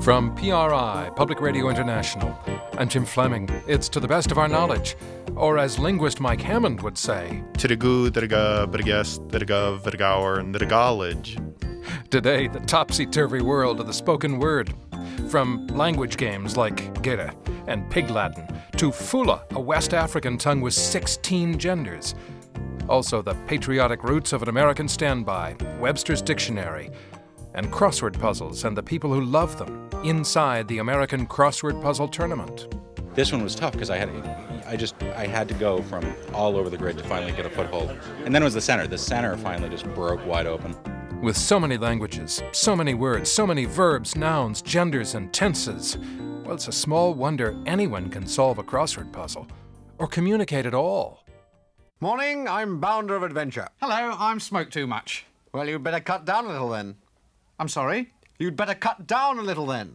From PRI, Public Radio International, I'm Jim Fleming. It's To the Best of Our Knowledge, or as linguist Mike Hammond would say, Tirigu, Diriga, Brigas, Diriga, Virgaur, and Dirigolage. Today, the topsy-turvy world of the spoken word. From language games like Gera and Pig Latin, to Fula, a West African tongue with 16 genders. Also, the patriotic roots of an American standby, Webster's Dictionary, and crossword puzzles and the people who love them inside the American Crossword Puzzle Tournament. This one was tough because I had to go from all over the grid to finally get a foothold. And then it was the center. The center finally just broke wide open. With so many languages, so many words, so many verbs, nouns, genders, and tenses, well, it's a small wonder anyone can solve a crossword puzzle or communicate at all. Morning, I'm Bounder of Adventure. Hello, I'm Smoke Too Much. Well, you'd better cut down a little then. I'm sorry? You'd better cut down a little then.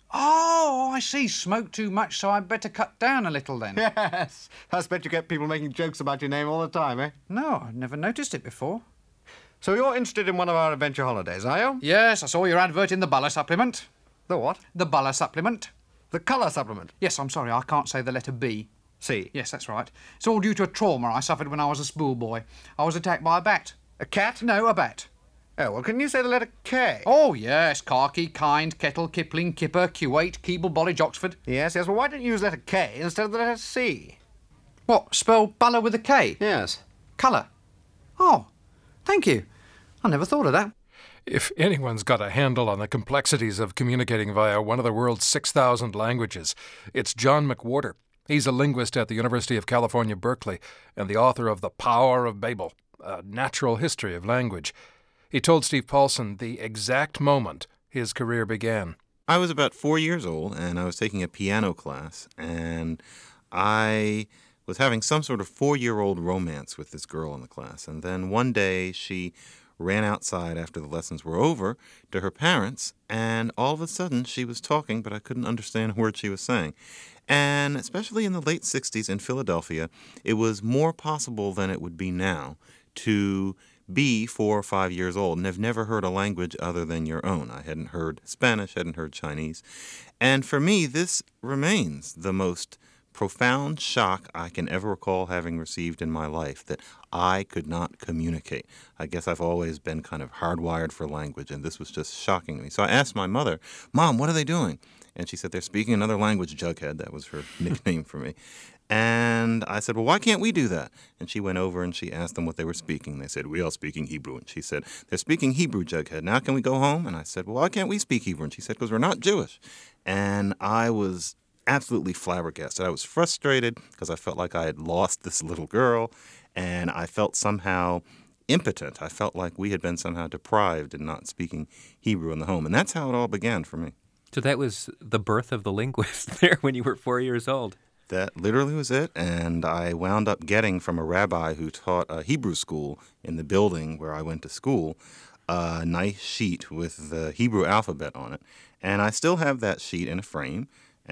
Oh, I see. Smoke too much, so I'd better cut down a little then. Yes. I expect you get people making jokes about your name all the time, eh? No, I've never noticed it before. So you're interested in one of our adventure holidays, are you? Yes, I saw your advert in the Buller supplement. The what? The Buller supplement. The colour supplement? Yes, I'm sorry, I can't say the letter B. C. Yes, that's right. It's all due to a trauma I suffered when I was a schoolboy. I was attacked by a bat. A cat? No, a bat. Oh, well, can you say the letter K? Oh, yes. Khaki, Kind, Kettle, Kipling, Kipper, Kuwait, Keeble, Bollidge, Oxford. Yes. Well, why don't you use the letter K instead of the letter C? What, spell Buller with a K? Yes. Colour. Oh, thank you. I never thought of that. If anyone's got a handle on the complexities of communicating via one of the world's 6,000 languages, it's John McWhorter. He's a linguist at the University of California, Berkeley, and the author of The Power of Babel, A Natural History of Language. He told Steve Paulson the exact moment his career began. I was about 4 years old, and I was taking a piano class, and I was having some sort of 4-year-old romance with this girl in the class. And then one day she ran outside after the lessons were over to her parents, and all of a sudden she was talking, but I couldn't understand a word she was saying. And especially in the late 60s in Philadelphia, it was more possible than it would be now to be 4 or 5 years old and have never heard a language other than your own. I hadn't heard Spanish, hadn't heard Chinese. And for me, this remains the most profound shock I can ever recall having received in my life, that I could not communicate. I guess I've always been kind of hardwired for language, and this was just shocking to me. So I asked my mother, Mom, what are they doing? And she said, they're speaking another language, Jughead. That was her nickname for me. And I said, well, why can't we do that? And she went over and she asked them what they were speaking. They said, we are speaking Hebrew. And she said, they're speaking Hebrew, Jughead. Now can we go home? And I said, well, why can't we speak Hebrew? And she said, because we're not Jewish. And I was absolutely flabbergasted. I was frustrated because I felt like I had lost this little girl, and I felt somehow impotent. I felt like we had been somehow deprived in not speaking Hebrew in the home. And that's how it all began for me. So that was the birth of the linguist there when you were 4 years old. That literally was it, and I wound up getting from a rabbi who taught a Hebrew school in the building where I went to school a nice sheet with the Hebrew alphabet on it. And I still have that sheet in a frame,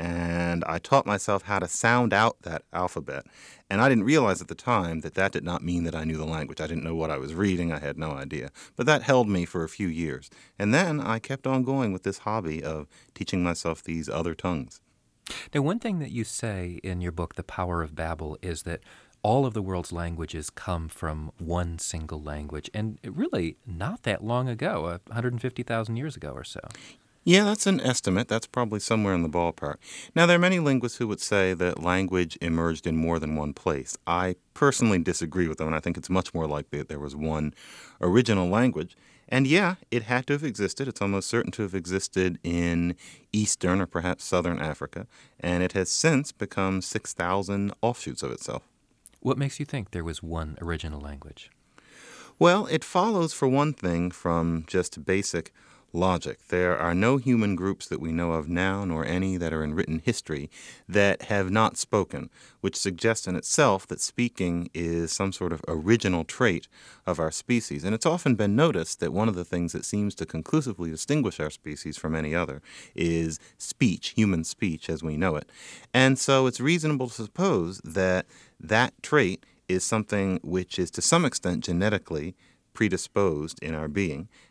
and I taught myself how to sound out that alphabet. And I didn't realize at the time that that did not mean that I knew the language. I didn't know what I was reading. I had no idea. But that held me for a few years. And then I kept on going with this hobby of teaching myself these other tongues. Now, one thing that you say in your book, The Power of Babel, is that all of the world's languages come from one single language, and really not that long ago, 150,000 years ago or so. Yeah, that's an estimate. That's probably somewhere in the ballpark. Now, there are many linguists who would say that language emerged in more than one place. I personally disagree with them, and I think it's much more likely that there was one original language. And yeah, it had to have existed. It's almost certain to have existed in eastern or perhaps southern Africa, and it has since become 6,000 offshoots of itself. What makes you think there was one original language? Well, it follows, for one thing, from just basic logic. There are no human groups that we know of now, nor any that are in written history, that have not spoken, which suggests in itself that speaking is some sort of original trait of our species. And it's often been noticed that one of the things that seems to conclusively distinguish our species from any other is speech, human speech as we know it. And so it's reasonable to suppose that that trait is something which is to some extent genetically predisposed in our being,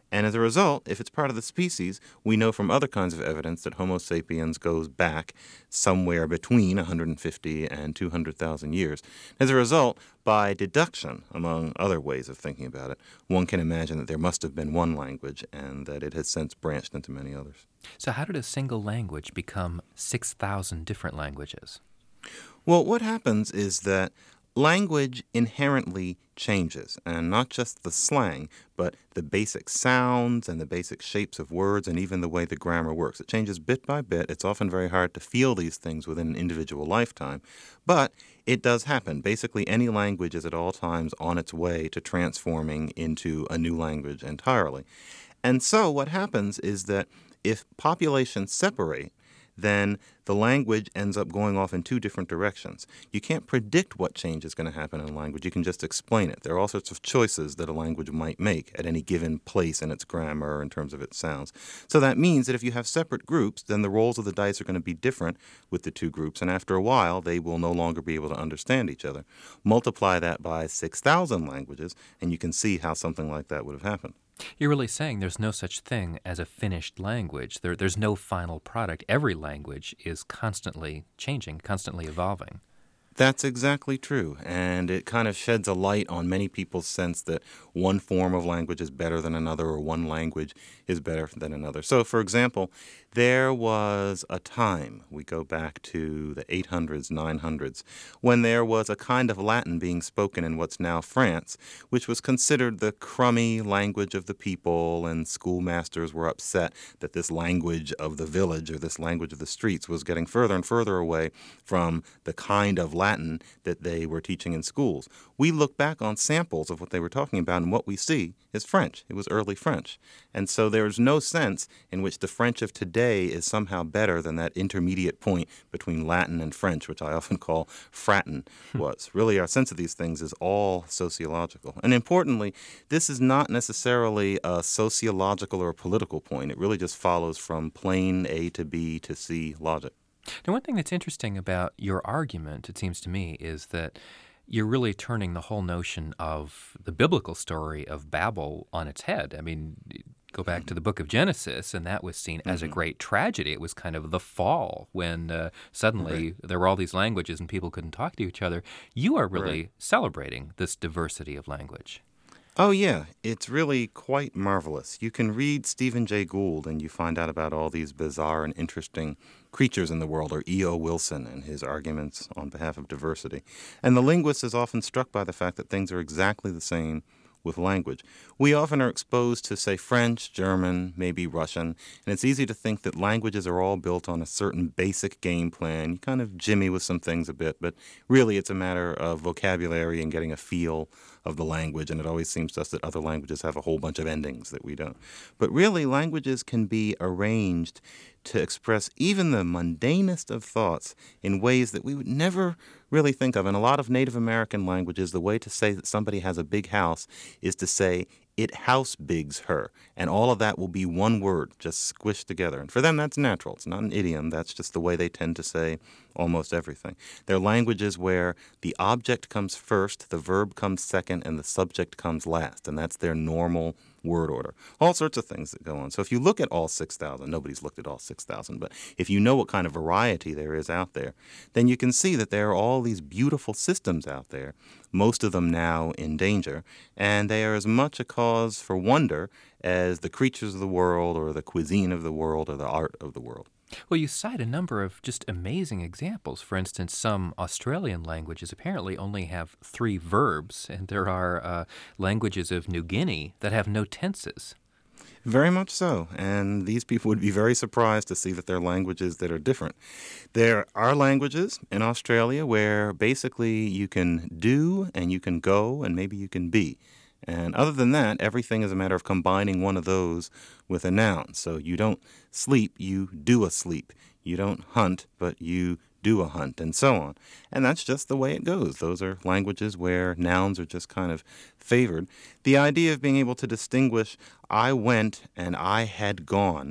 And as a result, if it's part of the species, we know from other kinds of evidence that Homo sapiens goes back somewhere between 150 and 200,000 years. As a result, by deduction, among other ways of thinking about it, one can imagine that there must have been one language and that it has since branched into many others. So how did a single language become 6,000 different languages? Well, what happens is that language inherently changes, and not just the slang, but the basic sounds and the basic shapes of words and even the way the grammar works. It changes bit by bit. It's often very hard to feel these things within an individual lifetime, but it does happen. Basically, any language is at all times on its way to transforming into a new language entirely. And so what happens is that if populations separate, then the language ends up going off in two different directions. You can't predict what change is going to happen in a language. You can just explain it. There are all sorts of choices that a language might make at any given place in its grammar in terms of its sounds. So that means that if you have separate groups, then the rolls of the dice are going to be different with the two groups, and after a while, they will no longer be able to understand each other. Multiply that by 6,000 languages, and you can see how something like that would have happened. You're really saying there's no such thing as a finished language. There's no final product. Every language is constantly changing, constantly evolving. That's exactly true, and it kind of sheds a light on many people's sense that one form of language is better than another or one language is better than another. So, for example, there was a time, we go back to the 800s, 900s, when there was a kind of Latin being spoken in what's now France, which was considered the crummy language of the people, and schoolmasters were upset that this language of the village or this language of the streets was getting further and further away from the kind of Latin that they were teaching in schools. We look back on samples of what they were talking about, and what we see is French. It was early French. And so there's no sense in which the French of today is somehow better than that intermediate point between Latin and French, which I often call fratin, was. Really, our sense of these things is all sociological. And importantly, this is not necessarily a sociological or a political point. It really just follows from plain A to B to C logic. Now, one thing that's interesting about your argument, it seems to me, is that you're really turning the whole notion of the biblical story of Babel on its head. I mean, go back to the book of Genesis, and that was seen as a great tragedy. It was kind of the fall when suddenly there were all these languages and people couldn't talk to each other. You are really celebrating this diversity of language. Oh, yeah. It's really quite marvelous. You can read Stephen Jay Gould and you find out about all these bizarre and interesting creatures in the world, or E.O. Wilson and his arguments on behalf of diversity. And the linguist is often struck by the fact that things are exactly the same with language. We often are exposed to, say, French, German, maybe Russian, and it's easy to think that languages are all built on a certain basic game plan. You kind of jimmy with some things a bit, but really it's a matter of vocabulary and getting a feel of the language, and it always seems to us that other languages have a whole bunch of endings that we don't. But really, languages can be arranged to express even the mundanest of thoughts in ways that we would never really think of. In a lot of Native American languages, the way to say that somebody has a big house is to say, it house bigs her. And all of that will be one word, just squished together. And for them, that's natural. It's not an idiom. That's just the way they tend to say almost everything. They're languages where the object comes first, the verb comes second, and the subject comes last. And that's their normal word order. All sorts of things that go on. So if you look at all 6,000, nobody's looked at all 6,000, but if you know what kind of variety there is out there, then you can see that there are all these beautiful systems out there, most of them now in danger, and they are as much a cause for wonder as the creatures of the world or the cuisine of the world or the art of the world. Well, you cite a number of just amazing examples. For instance, some Australian languages apparently only have 3 verbs, and there are languages of New Guinea that have no tenses. Very much so, and these people would be very surprised to see that there are languages that are different. There are languages in Australia where basically you can do and you can go and maybe you can be. And other than that, everything is a matter of combining one of those with a noun. So you don't sleep, you do a sleep. You don't hunt, but you do a hunt, and so on. And that's just the way it goes. Those are languages where nouns are just kind of favored. The idea of being able to distinguish I went and I had gone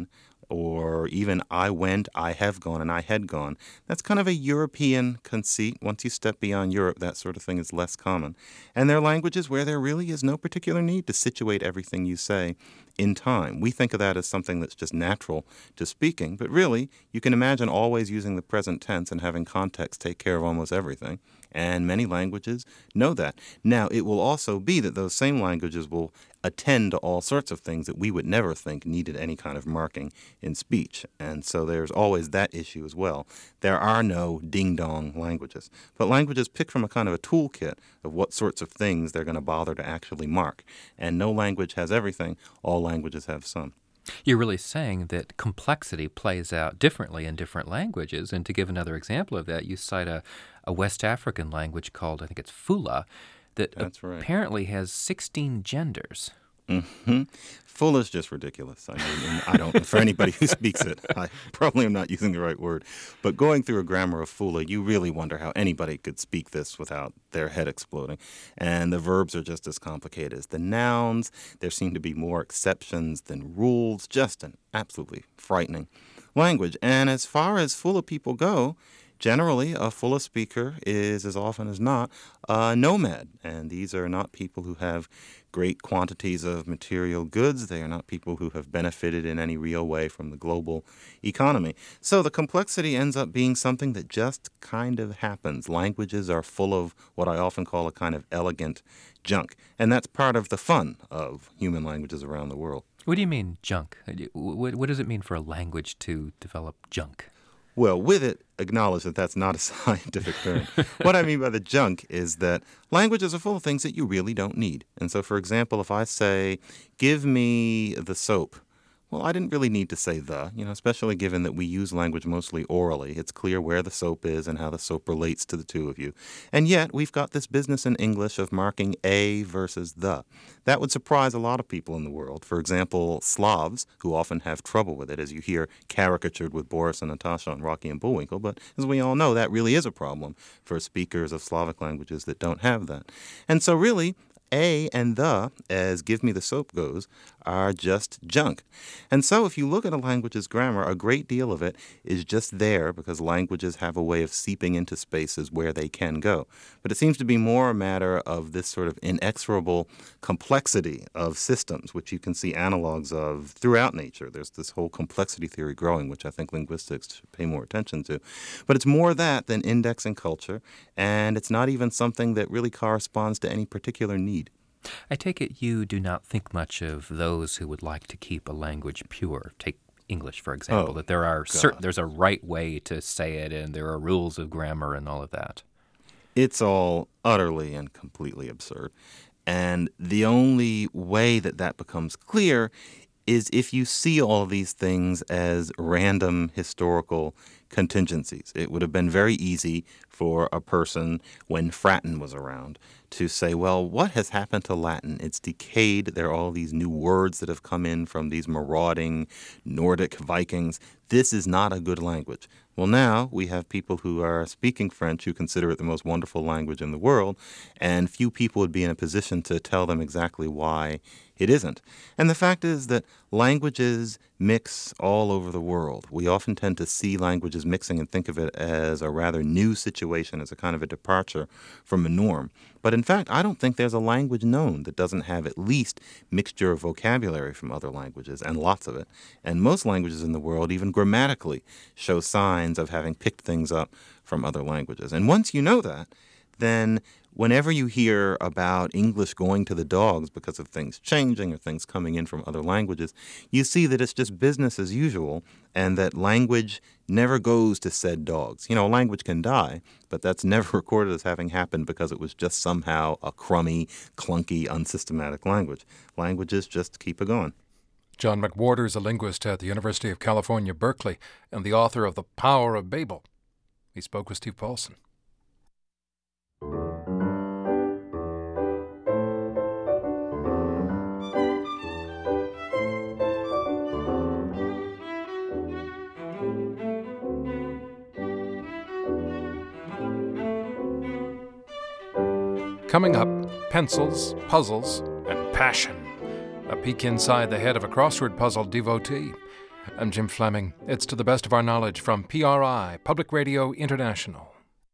or even I went, I have gone, and I had gone. That's kind of a European conceit. Once you step beyond Europe, that sort of thing is less common. And there are languages where there really is no particular need to situate everything you say in time. We think of that as something that's just natural to speaking, but really, you can imagine always using the present tense and having context take care of almost everything. And many languages know that. Now, it will also be that those same languages will attend to all sorts of things that we would never think needed any kind of marking in speech. And so there's always that issue as well. There are no ding-dong languages, but languages pick from a kind of a toolkit of what sorts of things they're going to bother to actually mark. And no language has everything. All languages have some. You're really saying that complexity plays out differently in different languages. And to give another example of that, you cite a West African language called, I think it's Fula, that apparently has 16 genders. Mm-hmm. Full is just ridiculous. I mean, I don't, for anybody who speaks it, I probably am not using the right word. But going through a grammar of Fula, you really wonder how anybody could speak this without their head exploding. And the verbs are just as complicated as the nouns. There seem to be more exceptions than rules. Just an absolutely frightening language. And as far as Fula people go, generally, a Fula speaker is, as often as not, a nomad. And these are not people who have great quantities of material goods. They are not people who have benefited in any real way from the global economy. So the complexity ends up being something that just kind of happens. Languages are full of what I often call a kind of elegant junk. And that's part of the fun of human languages around the world. What do you mean, junk? What does it mean for a language to develop junk? Well, with it, acknowledge that that's not a scientific term. What I mean by the junk is that languages are full of things that you really don't need. And so, for example, if I say, give me the soap, well, I didn't really need to say the, especially given that we use language mostly orally. It's clear where the soap is and how the soap relates to the two of you. And yet, we've got this business in English of marking a versus the. That would surprise a lot of people in the world. For example, Slavs, who often have trouble with it, as you hear caricatured with Boris and Natasha on Rocky and Bullwinkle. But as we all know, that really is a problem for speakers of Slavic languages that don't have that. And so really, a and the, as give me the soap goes, are just junk. And so if you look at a language's grammar, a great deal of it is just there because languages have a way of seeping into spaces where they can go. But it seems to be more a matter of this sort of inexorable complexity of systems, which you can see analogs of throughout nature. There's this whole complexity theory growing, which I think linguistics should pay more attention to. But it's more that than indexing culture, and it's not even something that really corresponds to any particular need. I take it you do not think much of those who would like to keep a language pure. Take English, for example, that there are there's a right way to say it and there are rules of grammar and all of that. It's all utterly and completely absurd. And the only way that that becomes clear is if you see all of these things as random historical contingencies. It would have been very easy for a person when Fratton was around to say, well, what has happened to Latin? It's decayed. There are all these new words that have come in from these marauding Nordic Vikings. This is not a good language. Well, now we have people who are speaking French who consider it the most wonderful language in the world, and few people would be in a position to tell them exactly why it isn't. And the fact is that languages mix all over the world. We often tend to see languages mixing and think of it as a rather new situation, as a kind of a departure from a norm. But in fact, I don't think there's a language known that doesn't have at least mixture of vocabulary from other languages, and lots of it. And most languages in the world, even grammatically, show signs of having picked things up from other languages. And once you know that, then whenever you hear about English going to the dogs because of things changing or things coming in from other languages, you see that it's just business as usual and that language never goes to said dogs. A language can die, but that's never recorded as having happened because it was just somehow a crummy, clunky, unsystematic language. Languages just keep it going. John McWhorter is a linguist at the University of California, Berkeley, and the author of The Power of Babel. He spoke with Steve Paulson. Coming up, pencils, puzzles, and passion. A peek inside the head of a crossword puzzle devotee. I'm Jim Fleming. It's to the best of our knowledge from PRI, Public Radio International.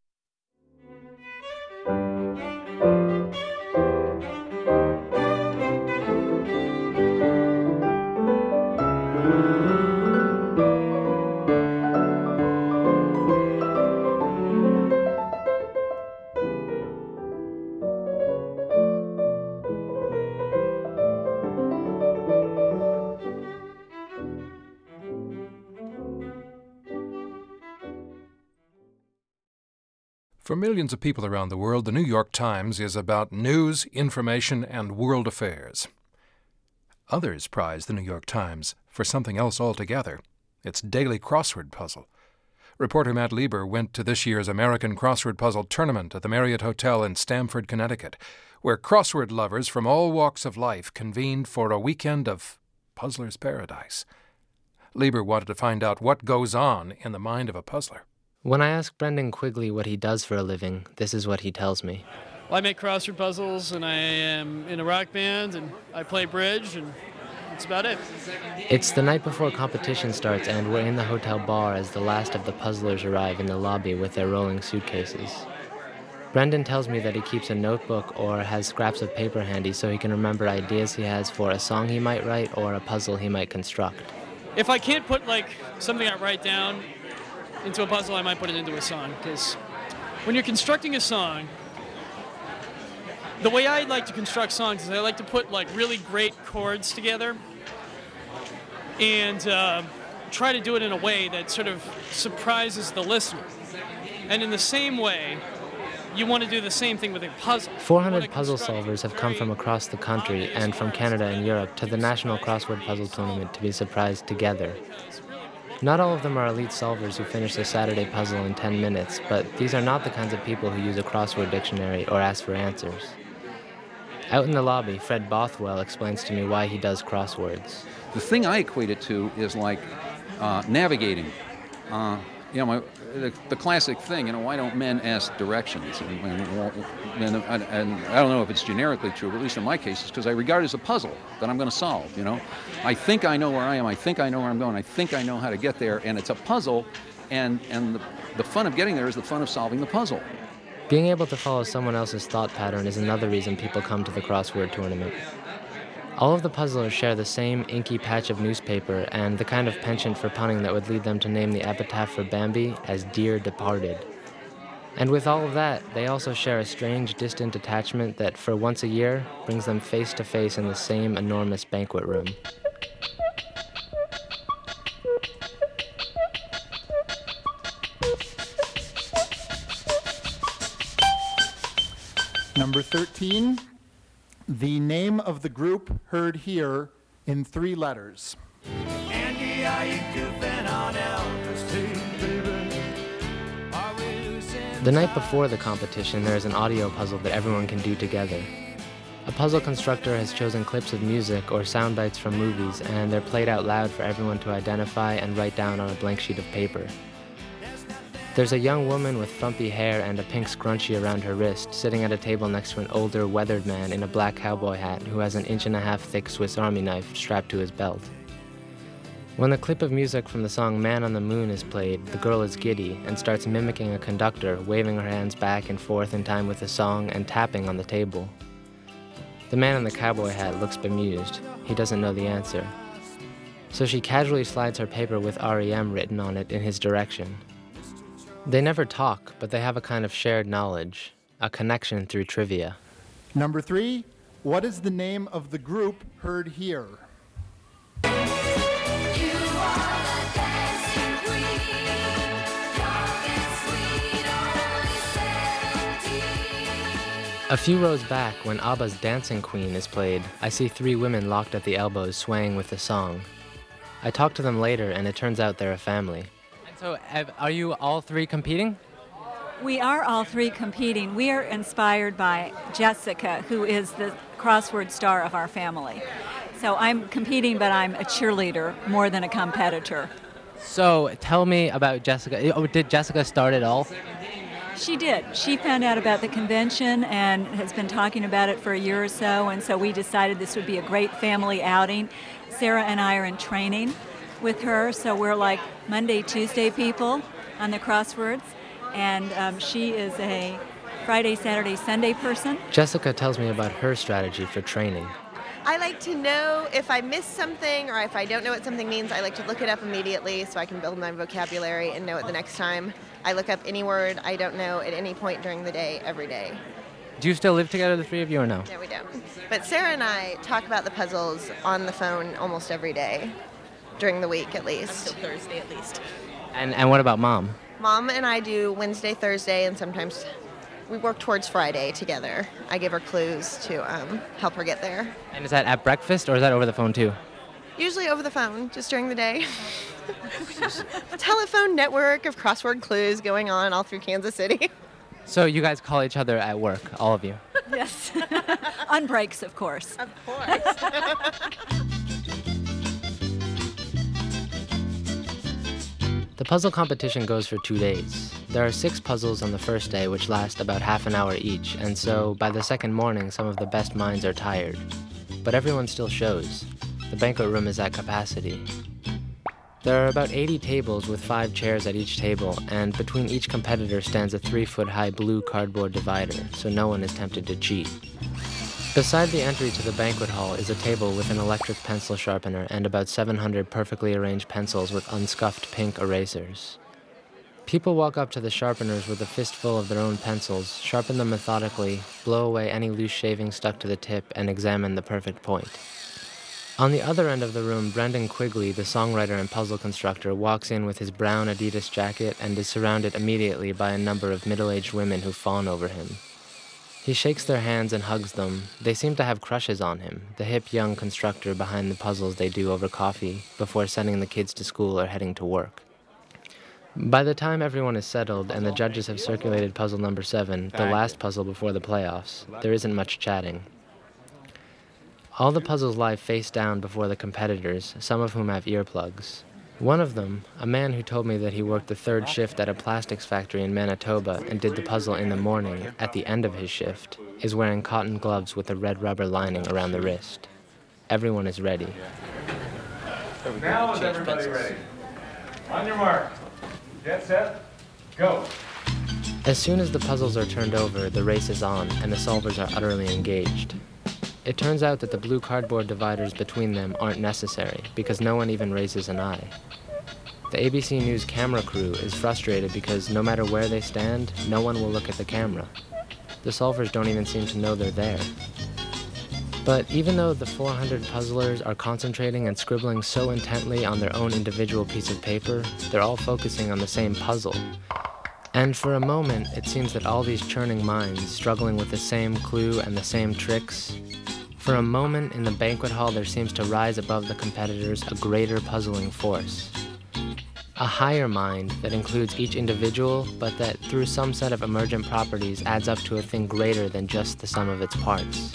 For millions of people around the world, the New York Times is about news, information, and world affairs. Others prize the New York Times for something else altogether, its daily crossword puzzle. Reporter Matt Lieber went to this year's American Crossword Puzzle Tournament at the Marriott Hotel in Stamford, Connecticut, where crossword lovers from all walks of life convened for a weekend of puzzler's paradise. Lieber wanted to find out what goes on in the mind of a puzzler. When I ask Brendan Quigley what he does for a living, this is what he tells me. Well, I make crossword puzzles, and I am in a rock band, and I play bridge, and that's about it. It's the night before competition starts, and we're in the hotel bar as the last of the puzzlers arrive in the lobby with their rolling suitcases. Brendan tells me that he keeps a notebook or has scraps of paper handy so he can remember ideas he has for a song he might write or a puzzle he might construct. If I can't put, something I write down into a puzzle, I might put it into a song, because when you're constructing a song, the way I like to construct songs is I like to put really great chords together and try to do it in a way that sort of surprises the listener. And in the same way, you want to do the same thing with a puzzle. 400 puzzle solvers have come from across the country and from Canada and Europe to the National Crossword Puzzle Tournament to be surprised together. Not all of them are elite solvers who finish their Saturday puzzle in 10 minutes, but these are not the kinds of people who use a crossword dictionary or ask for answers. Out in the lobby, Fred Bothwell explains to me why he does crosswords. The thing I equate it to is navigating. The classic thing, why don't men ask directions? And I don't know if it's generically true, but at least in my case, it's because I regard it as a puzzle that I'm going to solve, I think I know where I am, I think I know where I'm going, I think I know how to get there, and it's a puzzle, and the fun of getting there is the fun of solving the puzzle. Being able to follow someone else's thought pattern is another reason people come to the crossword tournament. All of the puzzlers share the same inky patch of newspaper and the kind of penchant for punning that would lead them to name the epitaph for Bambi as Dear Departed. And with all of that, they also share a strange, distant attachment that, for once a year, brings them face to face in the same enormous banquet room. Number 13. The name of the group heard here in 3 letters. Andy, are you goofing on Elvis too, baby? Are we losing? The night before the competition, there is an audio puzzle that everyone can do together. A puzzle constructor has chosen clips of music or sound bites from movies, and they're played out loud for everyone to identify and write down on a blank sheet of paper. There's a young woman with frumpy hair and a pink scrunchie around her wrist, sitting at a table next to an older, weathered man in a black cowboy hat who has an 1.5-inch thick Swiss Army knife strapped to his belt. When the clip of music from the song Man on the Moon is played, the girl is giddy and starts mimicking a conductor, waving her hands back and forth in time with the song and tapping on the table. The man in the cowboy hat looks bemused. He doesn't know the answer. So she casually slides her paper with REM written on it in his direction. They never talk, but they have a kind of shared knowledge, a connection through trivia. Number 3, what is the name of the group heard here? A few rows back, when ABBA's Dancing Queen is played, I see 3 women locked at the elbows swaying with the song. I talk to them later, and it turns out they're a family. So, are you all 3 competing? We are all 3 competing. We are inspired by Jessica, who is the crossword star of our family. So I'm competing, but I'm a cheerleader more than a competitor. So tell me about Jessica. Oh, did Jessica start it all? She did. She found out about the convention and has been talking about it for a year or so, and so we decided this would be a great family outing. Sarah and I are in training with her, so we're like Monday, Tuesday people on the crosswords, and she is a Friday, Saturday, Sunday person. Jessica tells me about her strategy for training. I like to know if I miss something or if I don't know what something means. I like to look it up immediately so I can build my vocabulary and know it the next time. I look up any word I don't know at any point during the day, every day. Do you still live together, the three of you, or no? No, we don't. But Sarah and I talk about the puzzles on the phone almost every day, during the week at least. Until Thursday at least. And what about Mom? Mom and I do Wednesday, Thursday, and sometimes we work towards Friday together. I give her clues to help her get there. And is that at breakfast, or is that over the phone too? Usually over the phone, just during the day. Telephone network of crossword clues going on all through Kansas City. So you guys call each other at work, all of you? Yes. On breaks, of course. Of course. The puzzle competition goes for 2 days. There are 6 puzzles on the first day, which last about half an hour each, and so by the second morning, some of the best minds are tired. But everyone still shows. The banquet room is at capacity. There are about 80 tables with 5 chairs at each table, and between each competitor stands a 3-foot-high blue cardboard divider, so no one is tempted to cheat. Beside the entry to the banquet hall is a table with an electric pencil sharpener and about 700 perfectly arranged pencils with unscuffed pink erasers. People walk up to the sharpeners with a fistful of their own pencils, sharpen them methodically, blow away any loose shavings stuck to the tip, and examine the perfect point. On the other end of the room, Brendan Quigley, the songwriter and puzzle constructor, walks in with his brown Adidas jacket and is surrounded immediately by a number of middle-aged women who fawn over him. He shakes their hands and hugs them. They seem to have crushes on him, the hip young constructor behind the puzzles they do over coffee before sending the kids to school or heading to work. By the time everyone is settled and the judges have circulated puzzle number 7, the last puzzle before the playoffs, there isn't much chatting. All the puzzles lie face down before the competitors, some of whom have earplugs. One of them, a man who told me that he worked the 3rd shift at a plastics factory in Manitoba and did the puzzle in the morning, at the end of his shift, is wearing cotton gloves with a red rubber lining around the wrist. Everyone is ready. Now is everybody ready? On your mark. Get set. Go. As soon as the puzzles are turned over, the race is on, and the solvers are utterly engaged. It turns out that the blue cardboard dividers between them aren't necessary, because no one even raises an eye. The ABC News camera crew is frustrated because no matter where they stand, no one will look at the camera. The solvers don't even seem to know they're there. But even though the 400 puzzlers are concentrating and scribbling so intently on their own individual piece of paper, they're all focusing on the same puzzle. And for a moment, it seems that all these churning minds, struggling with the same clue and the same tricks, for a moment in the banquet hall there seems to rise above the competitors a greater puzzling force. A higher mind that includes each individual, but that through some set of emergent properties adds up to a thing greater than just the sum of its parts.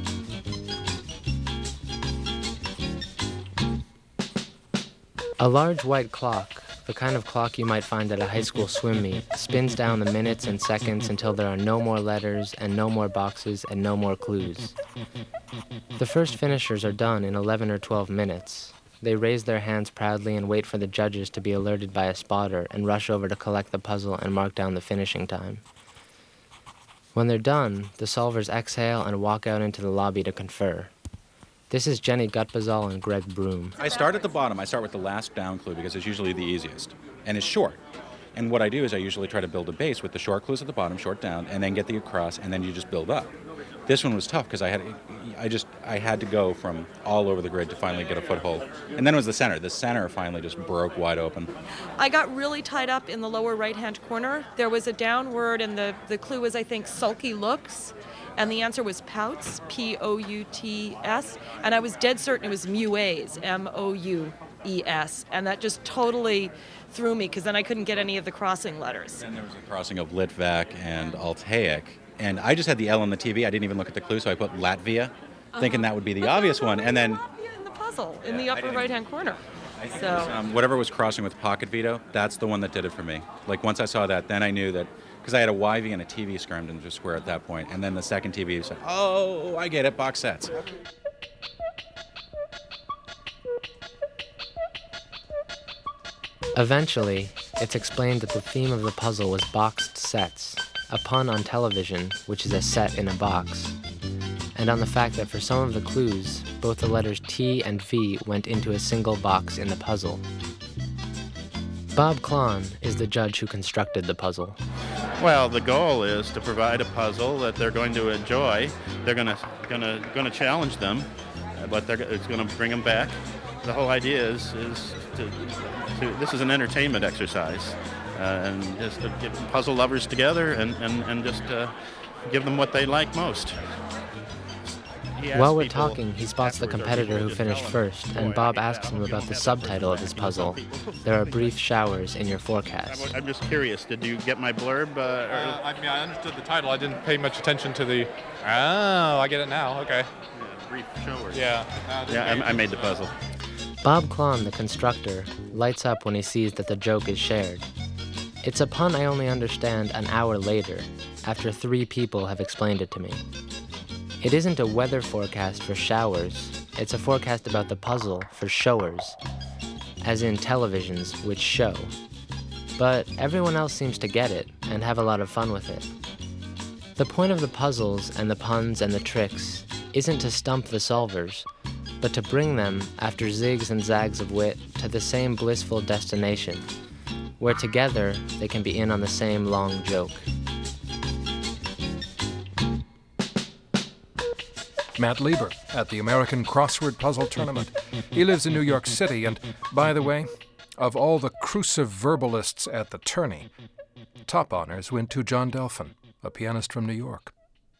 A large white clock, the kind of clock you might find at a high school swim meet, spins down the minutes and seconds until there are no more letters and no more boxes and no more clues. The first finishers are done in 11 or 12 minutes. They raise their hands proudly and wait for the judges to be alerted by a spotter and rush over to collect the puzzle and mark down the finishing time. When they're done, the solvers exhale and walk out into the lobby to confer. This is Jenny Gutbazal and Greg Broom. I start at the bottom. I start with the last down clue because it's usually the easiest, and it's short. And what I do is I usually try to build a base with the short clues at the bottom, short down, and then get the across, and then you just build up. This one was tough because I had to go from all over the grid to finally get a foothold. And then it was the center. The center finally just broke wide open. I got really tied up in the lower right-hand corner. There was a down word, and the clue was, I think, sulky looks. And the answer was pouts, P-O-U-T-S. And I was dead certain it was mues, M-O-U-E-S. And that just totally threw me, because then I couldn't get any of the crossing letters. And there was a crossing of Litvak and Altaic. And I just had the L on the TV. I didn't even look at the clue, so I put Latvia, thinking that would be the obvious one. And then In the puzzle, in the upper right-hand corner. So whatever was crossing with pocket veto, that's the one that did it for me. Like, once I saw that, then I knew that, because I had a YV and a TV scrammed into a square at that point. And then the second TV said, oh, I get it, box sets. Eventually, it's explained that the theme of the puzzle was boxed sets, a pun on television, which is a set in a box, and on the fact that for some of the clues, both the letters T and V went into a single box in the puzzle. Bob Klon is the judge who constructed the puzzle. Well, the goal is to provide a puzzle that they're going to enjoy. They're going to challenge them, but it's going to bring them back. The whole idea is to this is an entertainment exercise, and just to get puzzle lovers together and just give them what they like most. While we're talking, he spots the competitor who finished first, and Bob asks him about the subtitle of his puzzle. There are brief showers in your forecast. I'm just curious, did you get my blurb? I understood the title. I didn't pay much attention to the... Oh, I get it now. Okay. Yeah, brief showers. Yeah. I made the puzzle. Bob Klon, the constructor, lights up when he sees that the joke is shared. It's a pun I only understand an hour later, after 3 people have explained it to me. It isn't a weather forecast for showers, it's a forecast about the puzzle for showers, as in televisions which show. But everyone else seems to get it and have a lot of fun with it. The point of the puzzles and the puns and the tricks isn't to stump the solvers, but to bring them, after zigs and zags of wit, to the same blissful destination, where together they can be in on the same long joke. Matt Lieber at the American Crossword Puzzle Tournament. He lives in New York City, and by the way, of all the cruciverbalists at the tourney, top honors went to John Delphin, a pianist from New York.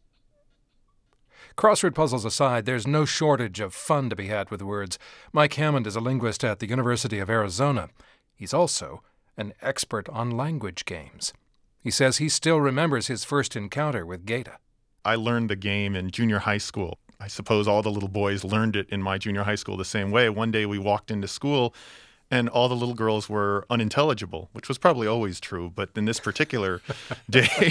Crossword puzzles aside, there's no shortage of fun to be had with words. Mike Hammond is a linguist at the University of Arizona. He's also an expert on language games. He says he still remembers his first encounter with Geta. I learned the game in junior high school. I suppose all the little boys learned it in my junior high school the same way. One day we walked into school and all the little girls were unintelligible, which was probably always true, but in this particular day,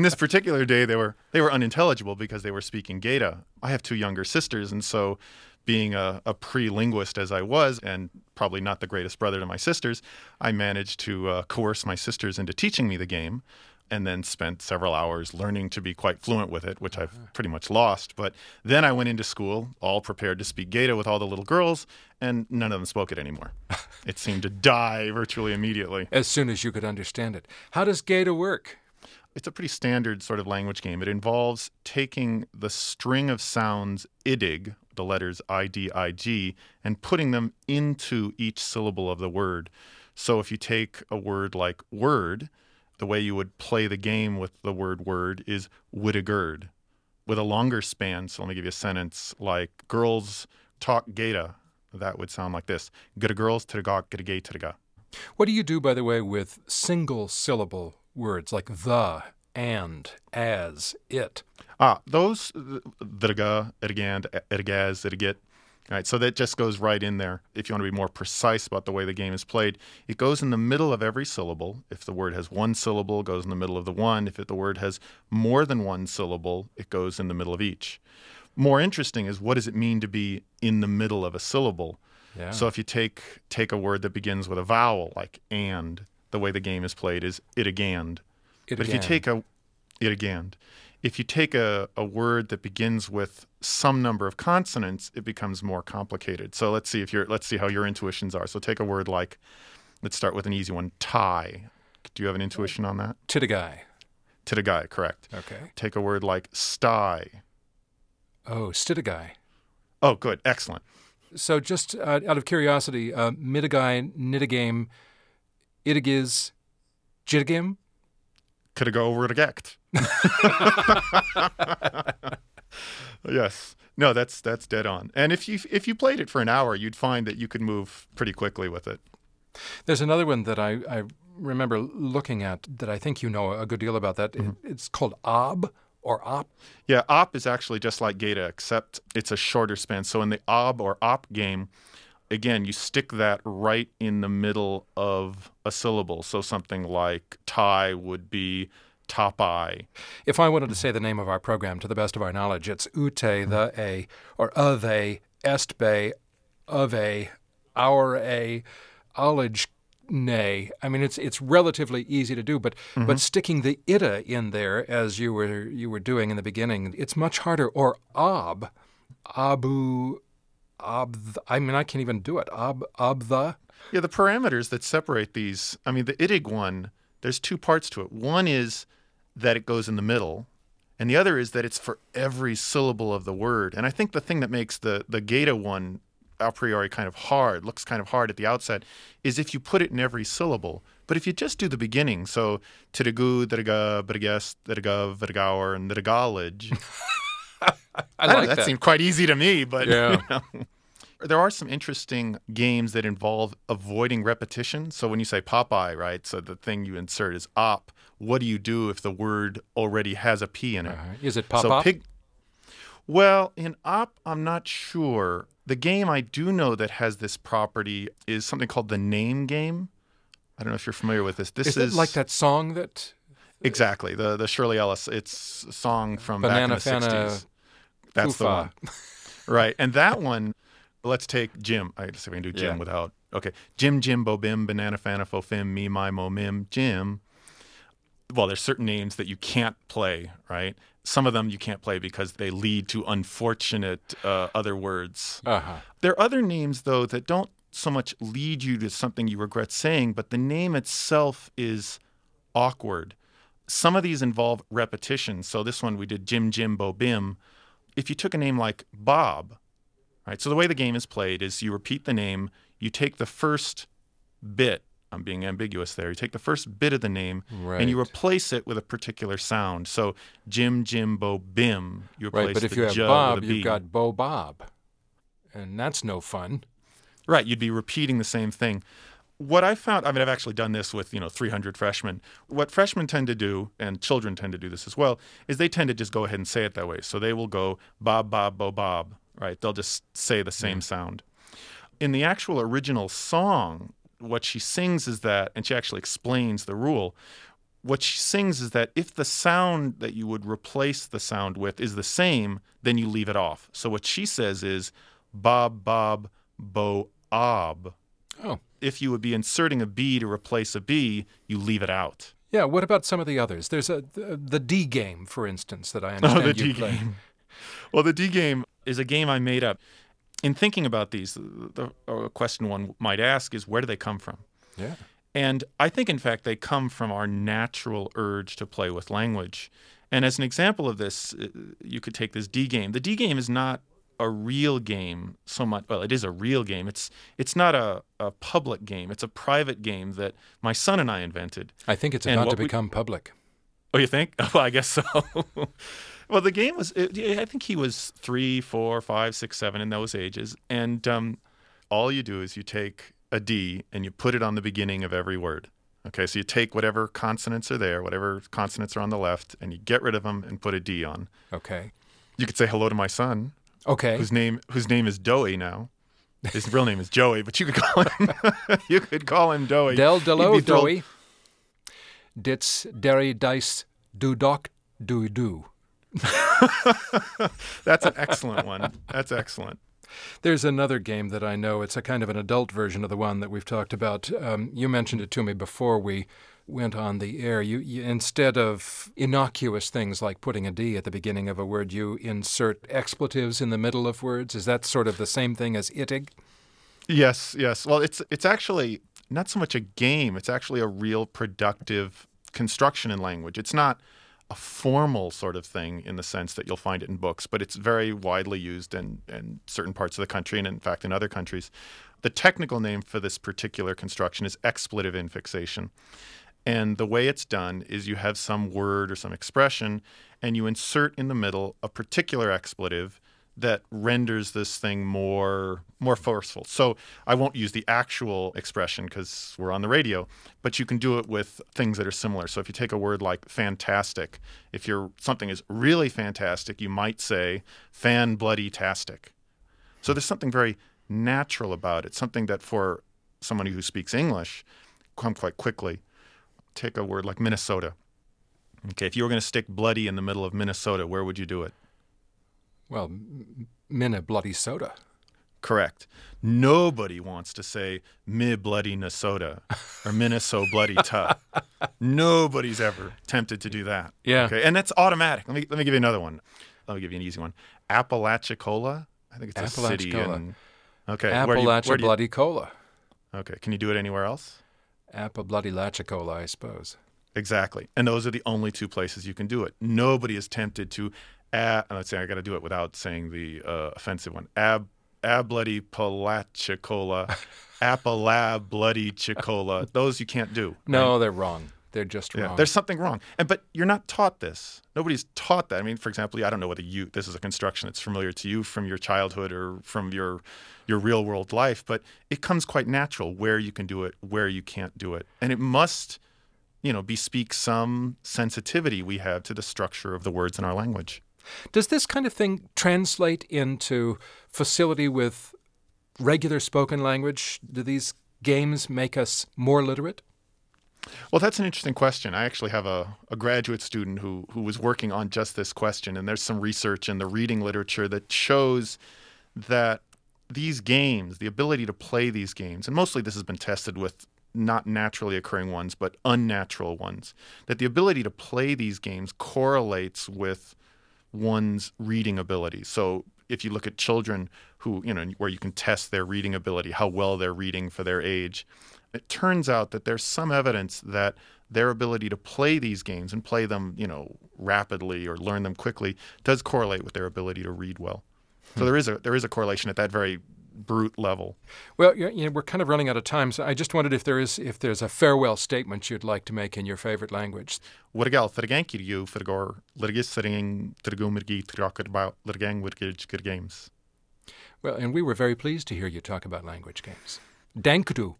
they were unintelligible because they were speaking Geta. I have 2 younger sisters, and so being a pre-linguist as I was, and probably not the greatest brother to my sisters, I managed to coerce my sisters into teaching me the game, and then spent several hours learning to be quite fluent with it, which I've pretty much lost. But then I went into school, all prepared to speak Geta with all the little girls, and none of them spoke it anymore. It seemed to die virtually immediately. As soon as you could understand it. How does Geta work? It's a pretty standard sort of language game. It involves taking the string of sounds idig, the letters I-D-I-G, and putting them into each syllable of the word. So if you take a word like word, the way you would play the game with the word word is would-a-gerd. With a longer span, so let me give you a sentence like girls talk Geta. That would sound like this. Gutta girls, to-da-ga, gutta-gay, to-da-ga. What do you do, by the way, with single-syllable words like the, and, as, it? Those, the-da-ga, it-a-gand, it-a-gaz, it-a-git. All right, so that just goes right in there. If you want to be more precise about the way the game is played, it goes in the middle of every syllable. If the word has 1 syllable, it goes in the middle of the one. If the word has more than 1 syllable, it goes in the middle of each. More interesting is, what does it mean to be in the middle of a syllable? Yeah. So if you take a word that begins with a vowel, like and, the way the game is played is it-a-gand. But if you take it-a-gand. If you take a word that begins with some number of consonants, it becomes more complicated. So let's see how your intuitions are. So take a word like, let's start with an easy one, tie. Do you have an intuition on that? Titagai. Titagai, correct. Okay. Take a word like sty. Oh, stitagai. Oh, good. Excellent. So just out of curiosity, mitigai, nitagame, itigiz, jitagim? Could it go over to gect? Yes. No, that's dead on. And if you played it for an hour, you'd find that you could move pretty quickly with it. There's another one that I remember looking at that I think you know a good deal about that. Mm-hmm. It's called ob or op. Yeah, op is actually just like Geta, except it's a shorter span. So in the ob or op game, again, you stick that right in the middle of a syllable. So something like tie would be top-eye. If I wanted to say the name of our program to the best of our knowledge, it's ute the a, or of a, est be, of a, our a, allage, nay. I mean, it's relatively easy to do, but sticking the ida in there as you were doing in the beginning, it's much harder. Or ab, abu, I mean, I can't even do it. The. Yeah, the parameters that separate these. I mean, the idig one. There's two parts to it. One is that it goes in the middle, and the other is that it's for every syllable of the word. And I think the thing that makes the Geta one a priori kind of hard, looks kind of hard at the outset, is if you put it in every syllable. But if you just do the beginning, so tidigu, tidiga, bitigas, tidigav, vitigaur, and tidigalage, I like that. That seemed quite easy to me, but yeah. You know. There are some interesting games that involve avoiding repetition. So when you say Popeye, right, so the thing you insert is op. What do you do if the word already has a P in it? Is it pop-up? Well, in op, I'm not sure. The game I do know that has this property is something called the name game. I don't know if you're familiar with this. Is it like that song that... Exactly, the Shirley Ellis. It's a song from Banana back in the 60s. That's the Kufa. one. Right, and that one... Let's take Jim. I guess we can do Jim without. Okay. Jim, Jim, Bo, Bim, Banana, Fana, Fo, Fim, Me, My, Mo, Mim, Jim. Well, there's certain names that you can't play, right? Some of them you can't play because they lead to unfortunate other words. There are other names, though, that don't so much lead you to something you regret saying, but the name itself is awkward. Some of these involve repetition. So this one we did Jim, Jim, Bo, Bim. If you took a name like Bob, right, so the way the game is played is you repeat the name, you take the first bit, I'm being ambiguous there, you take the first bit of the name and you replace it with a particular sound. So Jim, Jim, Bo, Bim, you replace but if the you have J Bob, with a B. you've got Bo Bob, and that's no fun. Right, you'd be repeating the same thing. What I found, I mean, I've actually done this with, 300 freshmen. What freshmen tend to do, and children tend to do this as well, is they tend to just go ahead and say it that way. So they will go Bob, Bob, Bo, Bob. Right, they'll just say the same sound. In the actual original song, what she sings is that, and she actually explains the rule, what she sings is that if the sound that you would replace the sound with is the same, then you leave it off. So what she says is Bob, Bob, Bo, Ob. Oh. If you would be inserting a B to replace a B, you leave it out. Yeah, what about some of the others? There's the D game, for instance, that I understand you play. Game. Well, the D game is a game I made up. In thinking about these, the question one might ask is, where do they come from? Yeah. And I think, in fact, they come from our natural urge to play with language. And as an example of this, you could take this D game. The D game is not a real game so much. Well, it is a real game. It's not a public game. It's a private game that my son and I invented. I think it's about to become public. Oh, you think? Well, I guess so. Well, the game was, I think he was 3, 4, 5, 6, 7 in those ages. And all you do is you take a D and you put it on the beginning of every word. Okay, so you take whatever consonants are there, whatever consonants are on the left, and you get rid of them and put a D on. Okay. You could say hello to my son. Okay. Whose name is Doey now. His real name is Joey, but you could call him Doey. Del Delo Doey. Dits Derry Dice Do Doc Do Do. That's an excellent one. That's excellent. There's another game that I know. It's a kind of an adult version of the one that we've talked about. You mentioned it to me before we went on the air. You instead of innocuous things like putting a D at the beginning of a word, you insert expletives in the middle of words. Is that sort of the same thing as itig? Yes. Well, it's actually not so much a game. It's actually a real productive construction in language. It's not a formal sort of thing in the sense that you'll find it in books, but it's very widely used in certain parts of the country and, in fact, in other countries. The technical name for this particular construction is expletive infixation. And the way it's done is you have some word or some expression, and you insert in the middle a particular expletive that renders this thing more forceful. So I won't use the actual expression because we're on the radio, but you can do it with things that are similar. So if you take a word like fantastic, if something is really fantastic, you might say fan-bloody-tastic. So there's something very natural about it, something that for somebody who speaks English come quite quickly. Take a word like Minnesota. Okay, if you were going to stick bloody in the middle of Minnesota, where would you do it? Well, Minna Bloody Soda. Correct. Nobody wants to say "me bloody Minnesota" or "Minnesota bloody ta." Nobody's ever tempted to do that. Yeah. Okay, and that's automatic. Let me give you another one. Let me give you an easy one. Apalachicola. I think it's a city in. Okay. Appalachia Bloody Cola. Okay. Can you do it anywhere else? Appa Bloody Lachicola, I suppose. Exactly. And those are the only two places you can do it. Nobody is tempted to. Let's say I got to do it without saying the offensive one. Bloody Palachicola, Appalab Bloody Chicola. Those you can't do. No, right? they're wrong. They're just wrong. There's something wrong. But you're not taught this. Nobody's taught that. I mean, for example, I don't know whether this is a construction that's familiar to you from your childhood or from your real world life, but it comes quite natural where you can do it, where you can't do it. And it must, bespeak some sensitivity we have to the structure of the words in our language. Does this kind of thing translate into facility with regular spoken language? Do these games make us more literate? Well, that's an interesting question. I actually have a graduate student who was working on just this question, and there's some research in the reading literature that shows that these games, the ability to play these games, and mostly this has been tested with not naturally occurring ones, but unnatural ones, that the ability to play these games correlates with one's reading ability. So if you look at children who, where you can test their reading ability, how well they're reading for their age, it turns out that there's some evidence that their ability to play these games and play them, rapidly or learn them quickly does correlate with their ability to read well. So there is a correlation at that very brute level. Well, we're kind of running out of time, so I just wondered if there's a farewell statement you'd like to make in your favorite language. Well, and we were very pleased to hear you talk about language games. Dankdu.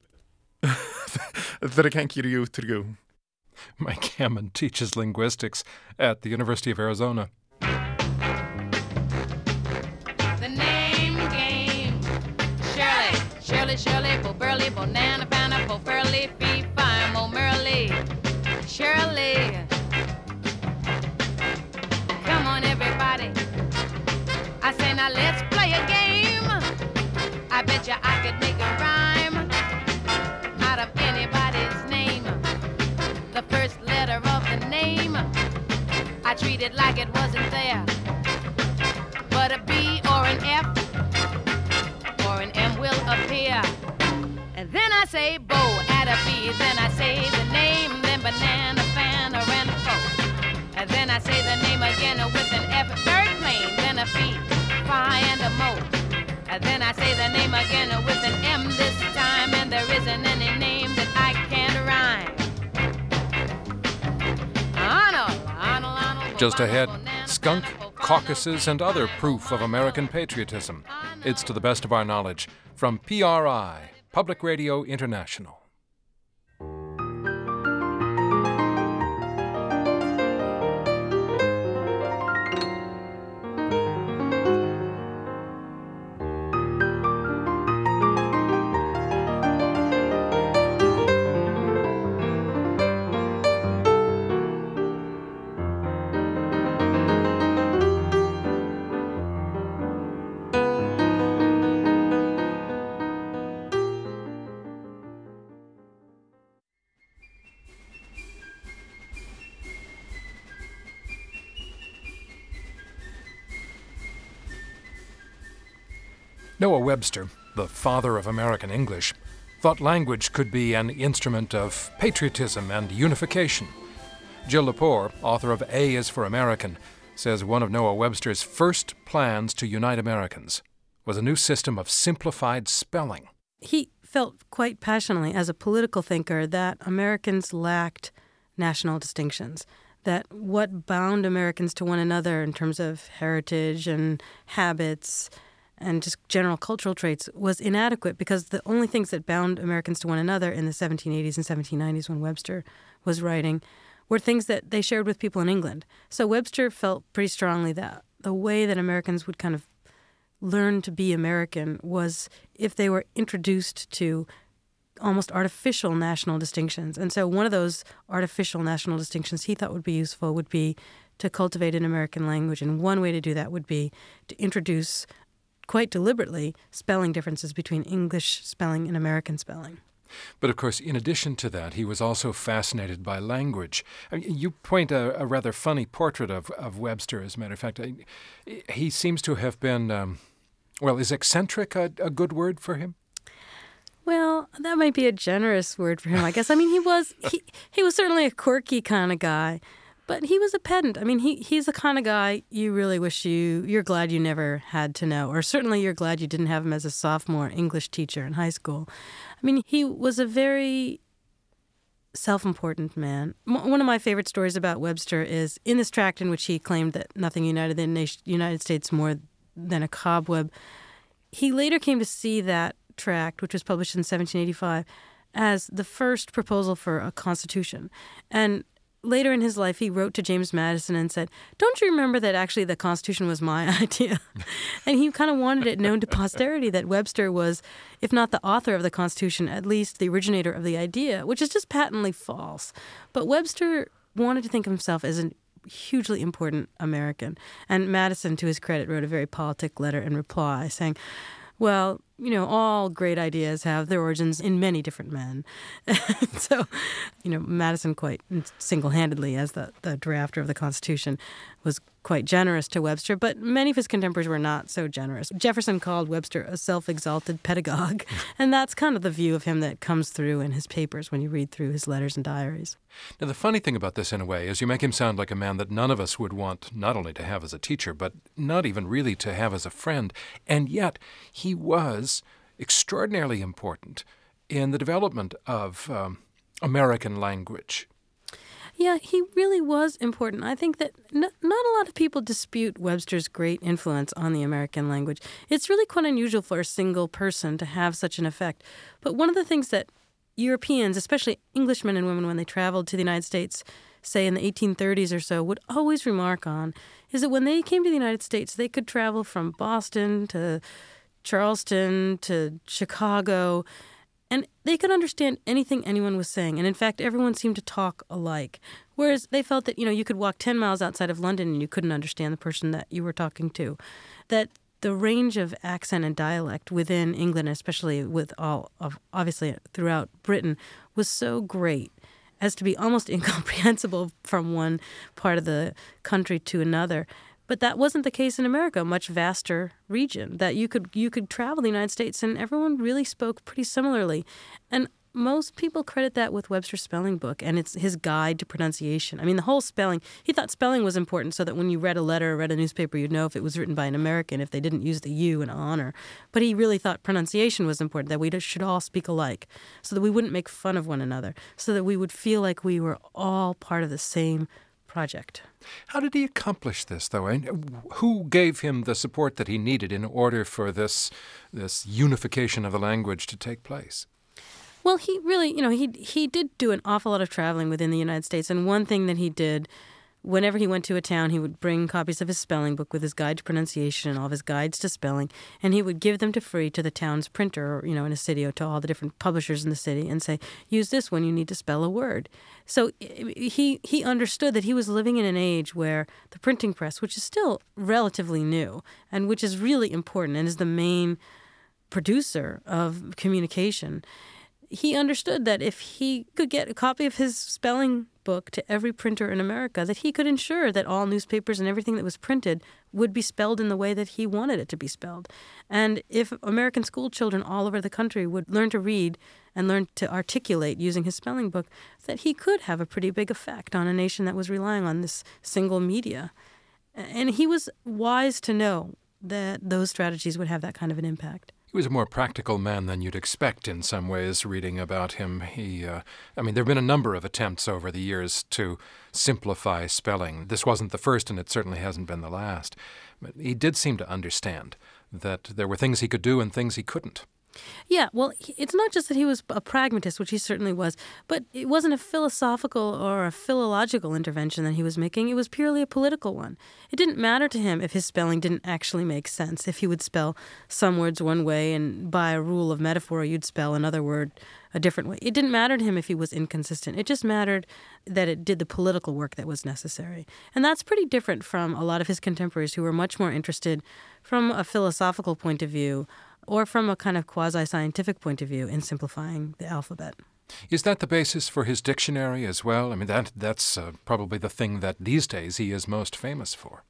Mike Hammond teaches linguistics at the University of Arizona. The name game. Shirley, Bo Burley, Bonana, Banana, Bo Furley, Fee, Fine, Mo Merly. Shirley. Come on, everybody. I say, now let's play a game. I bet you I could make a rhyme out of anybody's name. The first letter of the name, I treat it like it wasn't there. But a B or an F or an M will appear. And then I say Bo, add a B, then I say the name, then banana, fan, or an fo. And then I say the name again with an F, third plane, then a B, Phi, and a Mo. And then I say the name again with an M this time, and there isn't any name that I can't rhyme. Just ahead, skunk, caucuses, and other proof of American patriotism. It's to the best of our knowledge from PRI, Public Radio International. Noah Webster, the father of American English, thought language could be an instrument of patriotism and unification. Jill Lepore, author of A is for American, says one of Noah Webster's first plans to unite Americans was a new system of simplified spelling. He felt quite passionately as a political thinker that Americans lacked national distinctions, that what bound Americans to one another in terms of heritage and habits and just general cultural traits was inadequate, because the only things that bound Americans to one another in the 1780s and 1790s when Webster was writing were things that they shared with people in England. So Webster felt pretty strongly that the way that Americans would kind of learn to be American was if they were introduced to almost artificial national distinctions. And so one of those artificial national distinctions he thought would be useful would be to cultivate an American language. And one way to do that would be to introduce quite deliberately spelling differences between English spelling and American spelling. But of course, in addition to that, he was also fascinated by language. I mean, you point a rather funny portrait of Webster, as a matter of fact. He seems to have been, is eccentric a good word for him? Well, that might be a generous word for him, I guess. I mean, he was certainly a quirky kind of guy, but he was a pedant. I mean, he's the kind of guy you really wish you're glad you never had to know, or certainly you're glad you didn't have him as a sophomore English teacher in high school. I mean, he was a very self-important man. One of my favorite stories about Webster is in this tract in which he claimed that nothing united the United States more than a cobweb. He later came to see that tract, which was published in 1785, as the first proposal for a constitution. And later in his life, he wrote to James Madison and said, "Don't you remember that actually the Constitution was my idea?" And he kind of wanted it known to posterity that Webster was, if not the author of the Constitution, at least the originator of the idea, which is just patently false. But Webster wanted to think of himself as a hugely important American. And Madison, to his credit, wrote a very politic letter in reply saying, well, all great ideas have their origins in many different men. So, Madison quite single-handedly, as the drafter of the Constitution, was quite generous to Webster, but many of his contemporaries were not so generous. Jefferson called Webster a self-exalted pedagogue, and that's kind of the view of him that comes through in his papers when you read through his letters and diaries. Now, the funny thing about this, in a way, is you make him sound like a man that none of us would want not only to have as a teacher, but not even really to have as a friend, and yet he was extraordinarily important in the development of American language. Yeah, he really was important. I think that not a lot of people dispute Webster's great influence on the American language. It's really quite unusual for a single person to have such an effect. But one of the things that Europeans, especially Englishmen and women when they traveled to the United States, say in the 1830s or so, would always remark on is that when they came to the United States, they could travel from Boston to Charleston to Chicago, and they could understand anything anyone was saying. And in fact, everyone seemed to talk alike. Whereas they felt that, you could walk 10 miles outside of London and you couldn't understand the person that you were talking to. That the range of accent and dialect within England, especially with obviously throughout Britain, was so great as to be almost incomprehensible from one part of the country to another. But that wasn't the case in America, a much vaster region, that you could travel the United States and everyone really spoke pretty similarly. And most people credit that with Webster's spelling book, and it's his guide to pronunciation. I mean, the whole spelling, he thought spelling was important so that when you read a letter or read a newspaper, you'd know if it was written by an American, if they didn't use the U in honor. But he really thought pronunciation was important, that we should all speak alike, so that we wouldn't make fun of one another, so that we would feel like we were all part of the same project. How did he accomplish this, though? And who gave him the support that he needed in order for this unification of the language to take place? Well, he really, he did do an awful lot of traveling within the United States. And one thing that he did, whenever he went to a town, he would bring copies of his spelling book with his guide to pronunciation and all of his guides to spelling, and he would give them to free to the town's printer, or, in a city, or to all the different publishers in the city, and say, use this when you need to spell a word. So he understood that he was living in an age where the printing press, which is still relatively new, and which is really important and is the main producer of communication, he understood that if he could get a copy of his spelling book to every printer in America, that he could ensure that all newspapers and everything that was printed would be spelled in the way that he wanted it to be spelled. And if American school children all over the country would learn to read and learn to articulate using his spelling book, that he could have a pretty big effect on a nation that was relying on this single media. And he was wise to know that those strategies would have that kind of an impact. He was a more practical man than you'd expect in some ways, reading about him. There have been a number of attempts over the years to simplify spelling. This wasn't the first, and it certainly hasn't been the last. But he did seem to understand that there were things he could do and things he couldn't. Yeah, well, it's not just that he was a pragmatist, which he certainly was, but it wasn't a philosophical or a philological intervention that he was making. It was purely a political one. It didn't matter to him if his spelling didn't actually make sense, if he would spell some words one way and by a rule of metaphor you'd spell another word a different way. It didn't matter to him if he was inconsistent. It just mattered that it did the political work that was necessary. And that's pretty different from a lot of his contemporaries who were much more interested from a philosophical point of view or from a kind of quasi-scientific point of view in simplifying the alphabet. Is that the basis for his dictionary as well? I mean, that's probably the thing that these days he is most famous for.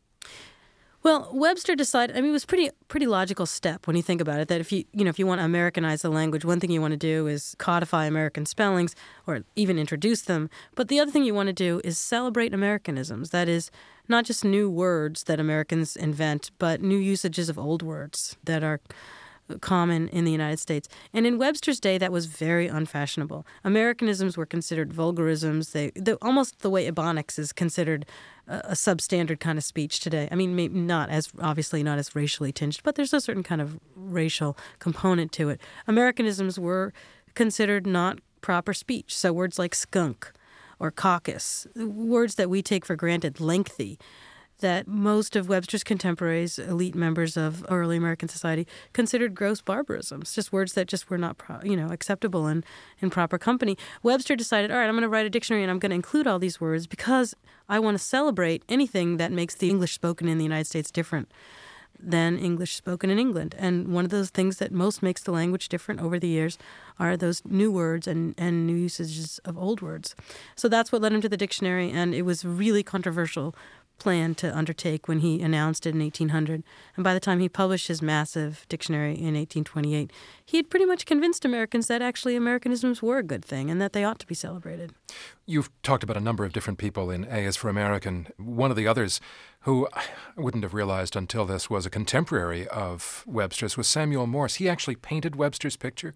Well, Webster decided, I mean, it was pretty logical step when you think about it, that if you want to Americanize the language, one thing you want to do is codify American spellings or even introduce them. But the other thing you want to do is celebrate Americanisms. That is, not just new words that Americans invent, but new usages of old words that are common in the United States. And in Webster's day, that was very unfashionable. Americanisms were considered vulgarisms. Almost the way Ebonics is considered a substandard kind of speech today. I mean, maybe obviously not as racially tinged, but there's a certain kind of racial component to it. Americanisms were considered not proper speech. So words like skunk or caucus, words that we take for granted, lengthy, that most of Webster's contemporaries, elite members of early American society, considered gross barbarisms, just words that just were not acceptable in proper company. Webster decided, all right, I'm going to write a dictionary and I'm going to include all these words because I want to celebrate anything that makes the English spoken in the United States different than English spoken in England. And one of those things that most makes the language different over the years are those new words and new usages of old words. So that's what led him to the dictionary, and it was really controversial plan to undertake when he announced it in 1800. And by the time he published his massive dictionary in 1828, he had pretty much convinced Americans that actually Americanisms were a good thing and that they ought to be celebrated. You've talked about a number of different people in A is for American. One of the others who I wouldn't have realized until this was a contemporary of Webster's was Samuel Morse. He actually painted Webster's picture.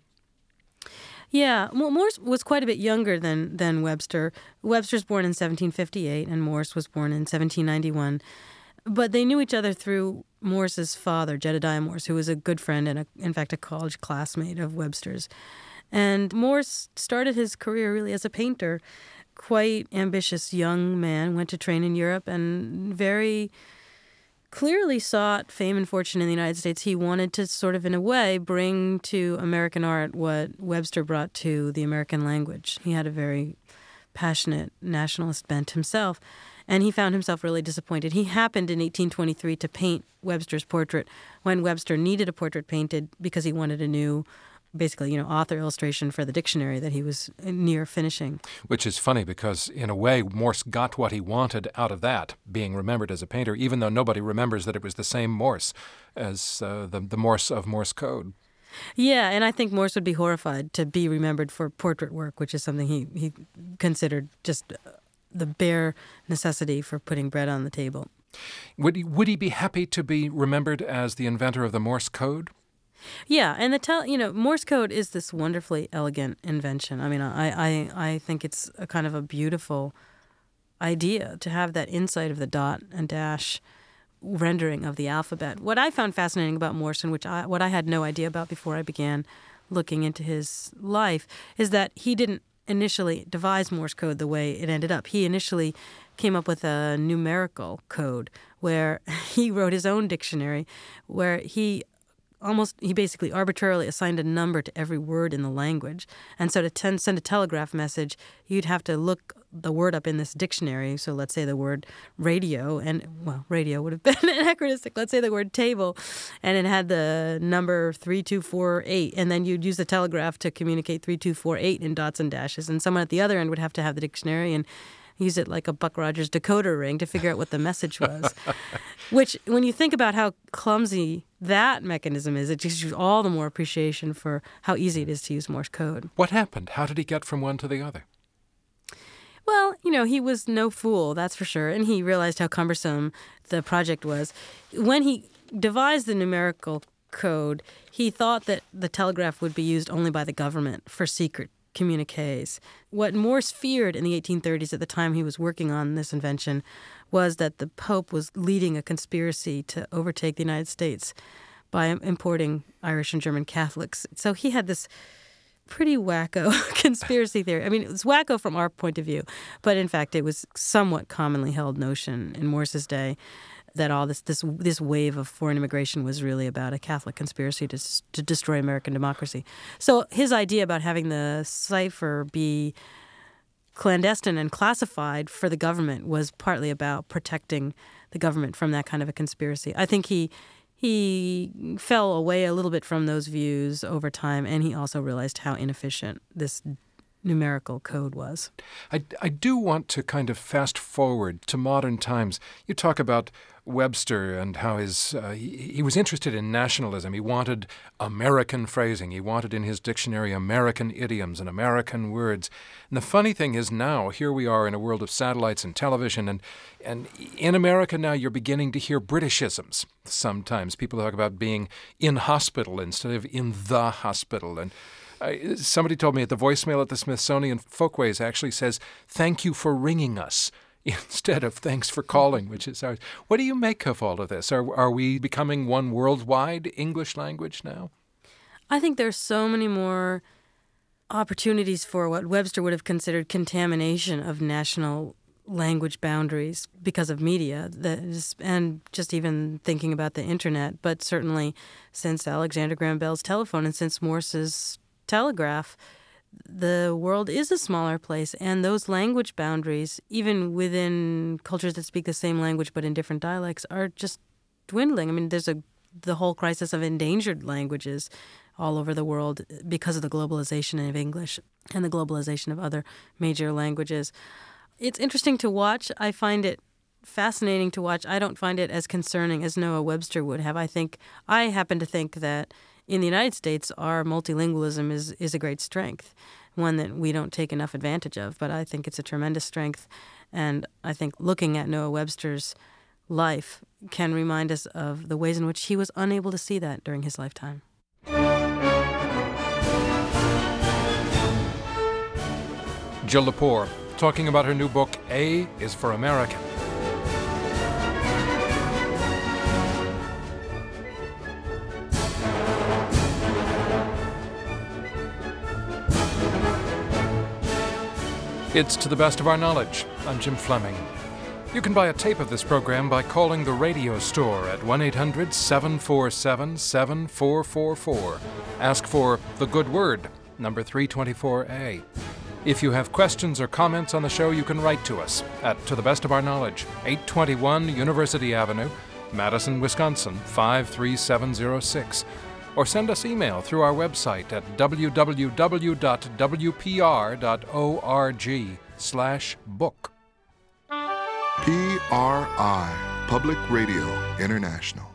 Yeah, well, Morse was quite a bit younger than Webster. Webster's born in 1758 and Morse was born in 1791. But they knew each other through Morse's father, Jedediah Morse, who was a good friend and, in fact, a college classmate of Webster's. And Morse started his career really as a painter, quite ambitious young man, went to train in Europe and very clearly sought fame and fortune in the United States. He wanted to sort of, in a way, bring to American art what Webster brought to the American language. He had a very passionate nationalist bent himself, and he found himself really disappointed. He happened in 1823 to paint Webster's portrait when Webster needed a portrait painted because he wanted a new, basically, author illustration for the dictionary that he was near finishing. Which is funny because, in a way, Morse got what he wanted out of that, being remembered as a painter, even though nobody remembers that it was the same Morse as the Morse of Morse code. Yeah, and I think Morse would be horrified to be remembered for portrait work, which is something he considered just the bare necessity for putting bread on the table. Would he be happy to be remembered as the inventor of the Morse code? Yeah, and Morse code is this wonderfully elegant invention. I mean, I think it's a kind of a beautiful idea to have that insight of the dot and dash rendering of the alphabet. What I found fascinating about Morse, and what I had no idea about before I began looking into his life, is that he didn't initially devise Morse code the way it ended up. He initially came up with a numerical code where he wrote his own dictionary, where he basically arbitrarily assigned a number to every word in the language. And so to send a telegraph message, you'd have to look the word up in this dictionary. So let's say the word radio, and, well, radio would have been anachronistic. Let's say the word table, and it had the number 3248. And then you'd use the telegraph to communicate 3248 in dots and dashes. And someone at the other end would have to have the dictionary and use it like a Buck Rogers decoder ring to figure out what the message was. Which, when you think about how clumsy that mechanism is, it gives you all the more appreciation for how easy it is to use Morse code. What happened? How did he get from one to the other? Well, he was no fool, that's for sure, and he realized how cumbersome the project was. When he devised the numerical code, he thought that the telegraph would be used only by the government for secret communiques. What Morse feared in the 1830s at the time he was working on this invention was that the Pope was leading a conspiracy to overtake the United States by importing Irish and German Catholics. So he had this pretty wacko conspiracy theory. I mean, it was wacko from our point of view, but in fact, it was somewhat commonly held notion in Morse's day that all this wave of foreign immigration was really about a Catholic conspiracy to destroy American democracy. So his idea about having the cipher be clandestine and classified for the government was partly about protecting the government from that kind of a conspiracy. I think he fell away a little bit from those views over time, and he also realized how inefficient this numerical code was. I do want to kind of fast forward to modern times. You talk about Webster and how he was interested in nationalism. He wanted American phrasing. He wanted in his dictionary American idioms and American words. And the funny thing is now, here we are in a world of satellites and television, and in America now you're beginning to hear Britishisms. Sometimes people talk about being in hospital instead of in the hospital. And somebody told me at the voicemail at the Smithsonian Folkways actually says, "Thank you for ringing us," instead of "thanks for calling," which is ours. What do you make of all of this? Are we becoming one worldwide English language now? I think there's so many more opportunities for what Webster would have considered contamination of national language boundaries because of media, and just even thinking about the internet. But certainly since Alexander Graham Bell's telephone and since Morse's telegraph, the world is a smaller place, and those language boundaries, even within cultures that speak the same language but in different dialects, are just dwindling. I mean, there's the whole crisis of endangered languages all over the world because of the globalization of English and the globalization of other major languages. It's interesting to watch. I find it fascinating to watch. I don't find it as concerning as Noah Webster would have. I happen to think that in the United States, our multilingualism is a great strength, one that we don't take enough advantage of, but I think it's a tremendous strength. And I think looking at Noah Webster's life can remind us of the ways in which he was unable to see that during his lifetime. Jill Lepore, talking about her new book, A is for American. It's To the Best of Our Knowledge. I'm Jim Fleming. You can buy a tape of this program by calling the radio store at 1-800-747-7444. Ask for The Good Word, number 324A. If you have questions or comments on the show, you can write to us at To the Best of Our Knowledge, 821 University Avenue, Madison, Wisconsin, 53706. Or send us email through our website at www.wpr.org/book. PRI, Public Radio International.